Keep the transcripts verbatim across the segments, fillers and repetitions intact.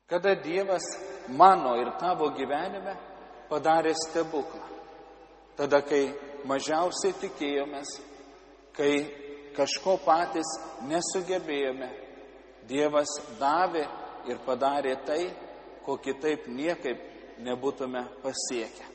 Kada Dievas mano ir tavo gyvenime padarė stebuklą. Tada, kai mažiausiai tikėjomės, kai kažko patys nesugebėjome, Dievas davė ir padarė tai, ko kitaip niekaip nebūtume pasiekę.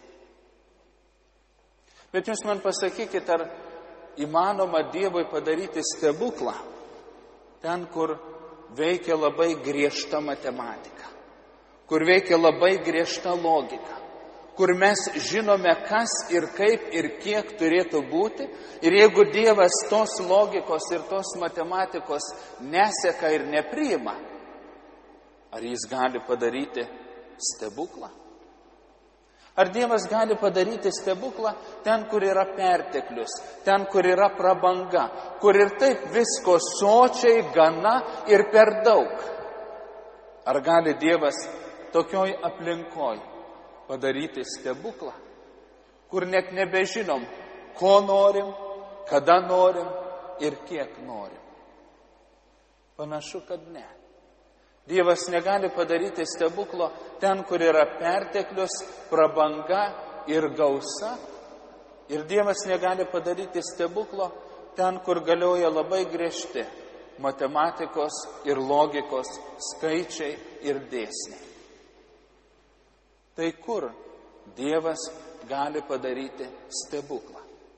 Bet jūs man pasakykite, ar įmanoma Dievui padaryti stebuklą ten, kur veikia labai griežta matematika, kur veikia labai griežta logika, kur mes žinome, kas ir kaip ir kiek turėtų būti, ir jeigu Dievas tos logikos ir tos matematikos neseka ir nepriima, ar Jis gali padaryti stebuklą? Ar Dievas gali padaryti stebuklą ten, kur yra perteklius, ten, kur yra prabanga, kur ir taip visko sočiai, gana ir per daug? Ar gali Dievas tokioj aplinkoj padaryti stebuklą, kur net nebežinom, ko norim, kada norim ir kiek norim? Panašu, kad ne. Dievas negali padaryti stebuklo ten, kur yra perteklius, prabanga ir gausa. Ir Dievas negali padaryti stebuklo ten, kur galioja labai griežti matematikos ir logikos skaičiai ir dėsniai. Tai kur Dievas gali padaryti stebuklą?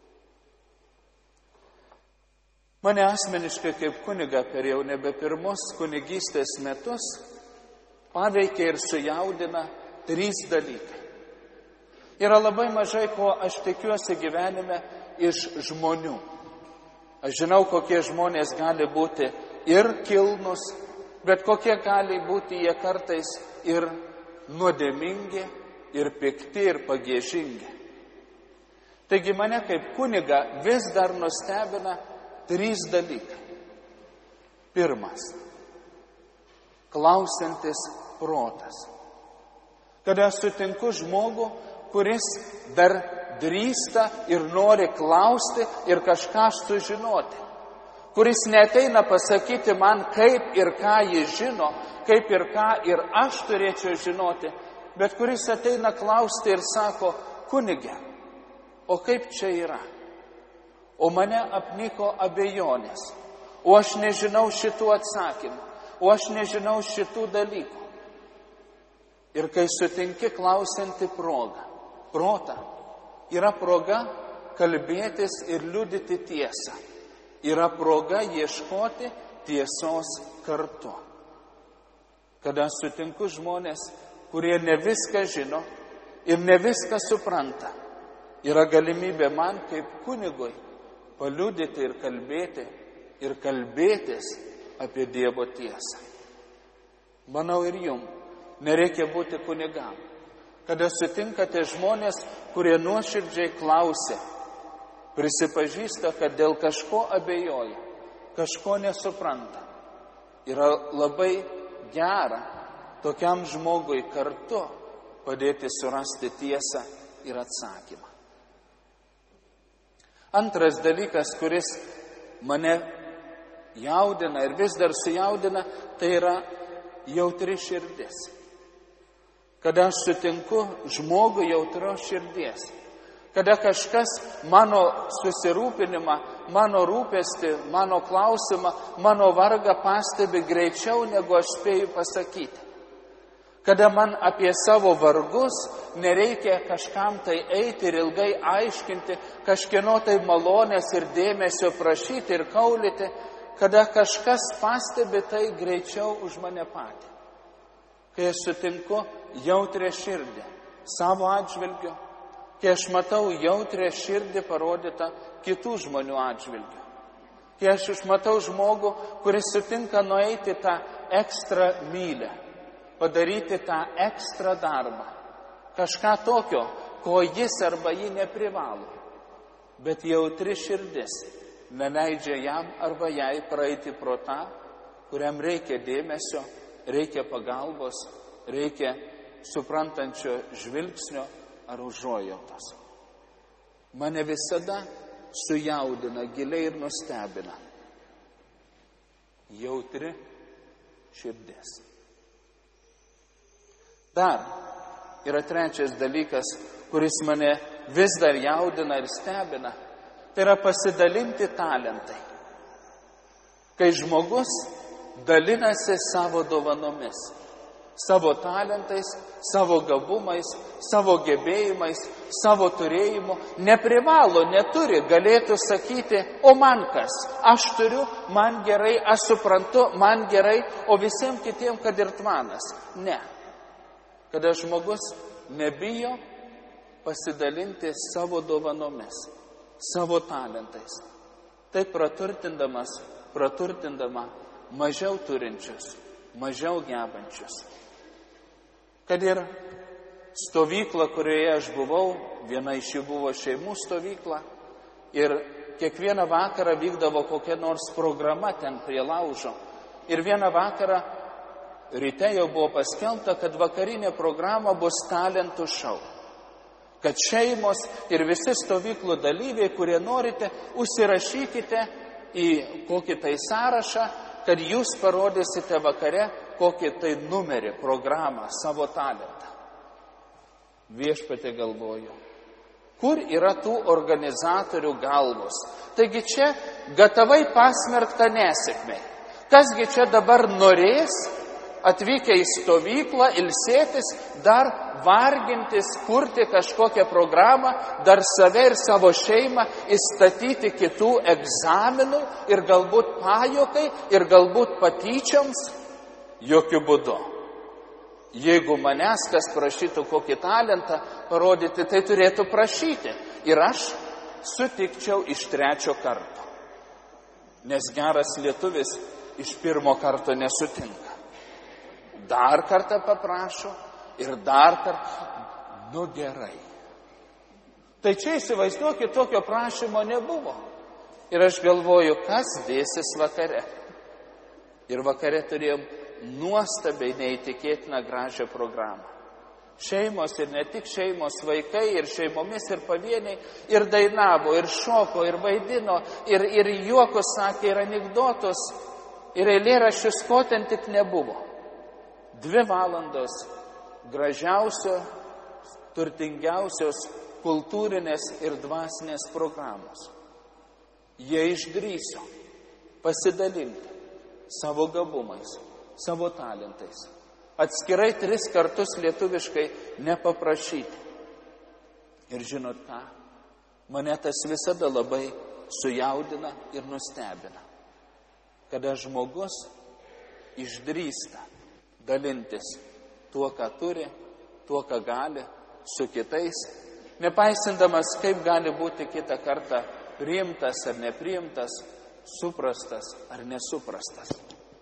Mane asmeniškai kaip kuniga per jau nebe pirmus kunigystės metus paveikia ir sujaudina trys dalykai. Yra labai mažai, ko aš tikiuosi gyvenime iš žmonių. Aš žinau, kokie žmonės gali būti ir kilnus, bet kokie gali būti jie kartais ir nuodėmingi, ir pikti, ir pagiežingi. Taigi mane kaip kuniga vis dar nustebina trys dalykai. Pirmas. Klausantis protas. Kada sutinku žmogų, kuris dar drįsta ir nori klausti ir kažką sužinoti. Kuris neateina pasakyti man, kaip ir ką jis žino, kaip ir ką ir aš turėčiau žinoti, bet kuris ateina klausti ir sako, kunige, o kaip čia yra? O mane apniko abejonės, o aš nežinau šitų atsakymų, o aš nežinau šitų dalykų. Ir kai sutinki klausianti progą, protą, yra proga kalbėtis ir liudyti tiesą, yra proga ieškoti tiesos kartu. Kada sutinku žmonės, kurie ne viską žino ir ne viską supranta, yra galimybė man kaip kunigui paliudyti ir kalbėti ir kalbėtis apie Dievo tiesą. Manau ir jums nereikia būti kunigam. Kada sutinkate žmonės, kurie nuoširdžiai klausia, prisipažįsta, kad dėl kažko abejoja, kažko nesupranta, yra labai gera tokiam žmogui kartu padėti surasti tiesą ir atsakymą. Antras dalykas, kuris mane jaudina ir vis dar sujaudina, tai yra jautri širdis. Kada aš sutinku žmogų jautrios širdies, kada kažkas mano susirūpinimą, mano rūpestį, mano klausimą, mano vargą pastebi greičiau, negu aš spėju pasakyti. Kada man apie savo vargus nereikia kažkam tai eiti ir ilgai aiškinti, kažkieno tai malonės ir dėmesio prašyti ir kaulyti, kada kažkas pastebi tai greičiau už mane patį. Kai aš sutinku jautrią širdį savo atžvilgiu, kai aš matau jautrią širdį parodytą kitų žmonių atžvilgiu, kai aš išmatau žmogų, kuris sutinka nueiti tą ekstra mylę, padaryti tą ekstra darbą, kažką tokio, ko jis arba ji neprivalo, bet jautri širdis neleidžia jam arba jai praeiti pro tą, kuriam reikia dėmesio, reikia pagalbos, reikia suprantančio žvilgsnio ar užuojautos. Mane visada sujaudina, giliai ir nustebina jautri širdis. Dar yra trečias dalykas, kuris mane vis dar jaudina ir stebina. Tai yra pasidalinti talentai. Kai žmogus dalinasi savo dovanomis, savo talentais, savo gabumais, savo gebėjimais, savo turėjimu, neprivalo, neturi, galėtų sakyti, o man kas, aš turiu, man gerai, aš suprantu, man gerai, o visiems kitiem, kad ir tvanas. Ne. Kada žmogus nebijo pasidalinti savo dovanomis, savo talentais, taip praturtindamas, praturtindama mažiau turinčius, mažiau gebančius. Kad ir stovykla, kurioje aš buvau, viena iš jų buvo šeimų stovykla, ir kiekvieną vakarą vykdavo kokia nors programa ten prie laužo. Ir vieną vakarą ryte jau buvo paskelbta, kad vakarinė programa bus talentų šou. Kad šeimos ir visi stovyklų dalyviai, kurie norite, užsirašykite į kokį tai sąrašą, kad jūs parodysite vakare kokį tai numerį, programą, savo talentą. Viešpatie galvoju, kur yra tų organizatorių galvos? Taigi čia gatavai pasmerkta nesėkmė. Kasgi čia dabar norės atvykę į stovyklą, ilsėtis, dar vargintis, kurti kažkokią programą, dar save ir savo šeimą įstatyti kitų egzaminų ir galbūt pajuokai ir galbūt patyčioms? Jokių būdų. Jeigu manęs kas prašytų kokį talentą parodyti, tai turėtų prašyti. Ir aš sutikčiau iš trečio karto. Nes geras lietuvis iš pirmo karto nesutinka. Dar kartą paprašo ir dar kartą, nu gerai. Tai čia įsivaizduokit, tokio prašymo nebuvo. Ir aš galvoju, kas dėsis vakare. Ir vakare turėjom nuostabiai neįtikėtiną gražią programą. Šeimos ir ne tik šeimos, vaikai ir šeimomis ir pavieniai, ir dainavo, ir šoko, ir vaidino, ir, ir juokus sakė, ir anekdotus, ir eilėraščius, ko ten tik nebuvo. Dvi valandos gražiausios, turtingiausios kultūrinės ir dvasinės programos. Jie išdrįso pasidalinti savo gabumais, savo talentais. Atskirai tris kartus lietuviškai nepaprašyti. Ir žinot ką, mane tas visada labai sujaudina ir nustebina. Kada žmogus išdrįsta dalintis tuo, ką turi, tuo, ką gali, su kitais, nepaisindamas, kaip gali būti kitą kartą priimtas ar nepriimtas, suprastas ar nesuprastas.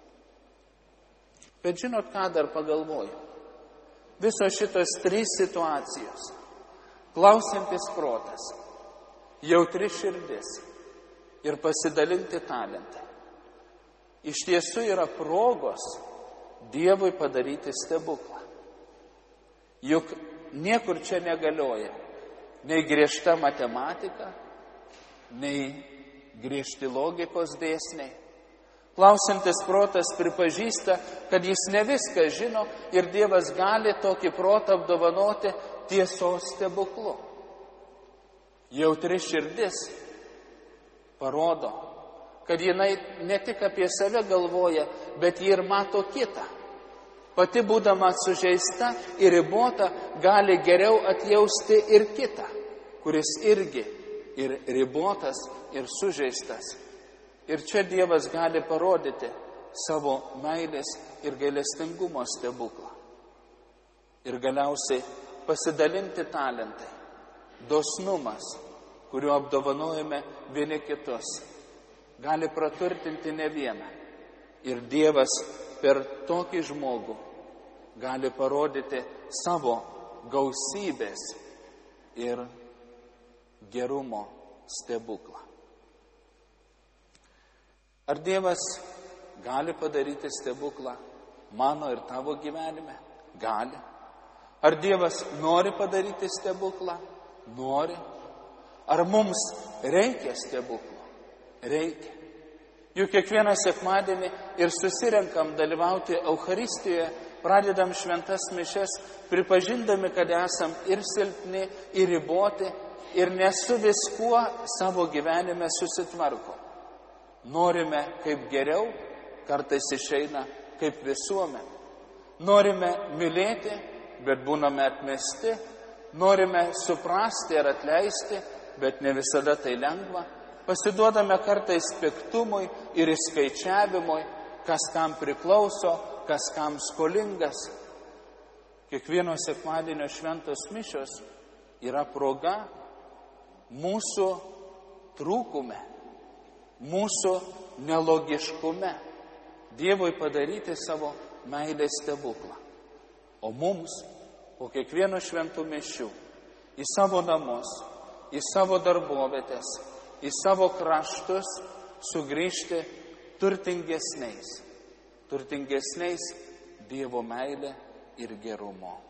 Bet žinot, ką dar pagalvoju? Visos šitos trys situacijos. Klausantis protas, jautri širdis ir pasidalinti talentai. Iš tiesų yra progos Dievui padaryti stebuklą. Juk niekur čia negalioja nei griežta matematika, nei griežti logikos dėsniai. Klausantis protas pripažįsta, kad jis ne viską žino ir Dievas gali tokį protą apdovanoti tiesos stebuklu. Jautri širdis parodo, kad jinai ne tik apie save galvoja, bet ji ir mato kitą. Pati būdama sužeista ir ribota, gali geriau atjausti ir kitą, kuris irgi ir ribotas, ir sužeistas. Ir čia Dievas gali parodyti savo meilės ir gailestingumo stebuklą. Ir galiausiai pasidalinti talentai, dosnumas, kuriuo apdovanojame vieni kitus, gali praturtinti ne vieną. Ir Dievas per tokį žmogų gali parodyti savo gausybės ir gerumo stebuklą. Ar Dievas gali padaryti stebuklą mano ir tavo gyvenime? Gali. Ar Dievas nori padaryti stebuklą? Nori. Ar mums reikia stebuklų? Reikia. Juk kiekvieną sekmadienį ir susirenkam dalyvauti Eucharistijoje pradedam šventas mišias, pripažindami, kad esam ir silpni, ir riboti, ir nesu viskuo savo gyvenime susitvarko. Norime kaip geriau, kartais išeina kaip visuomenė. Norime mylėti, bet būname atmesti. Norime suprasti ir atleisti, bet ne visada tai lengva. Pasiduodame kartais piktumui ir įskaičiavimui, kas kam priklauso, kas kam skolingas. Kiekvieno sekmadienio šventos mišios yra proga mūsų trūkume, mūsų nelogiškume Dievui padaryti savo meilės stebuklą. O mums po kiekvieno šventų mišių į savo namus, į savo darbovietės, į savo kraštus sugrįžti turtingesniais, turtingesniais Dievo meilė ir gerumo.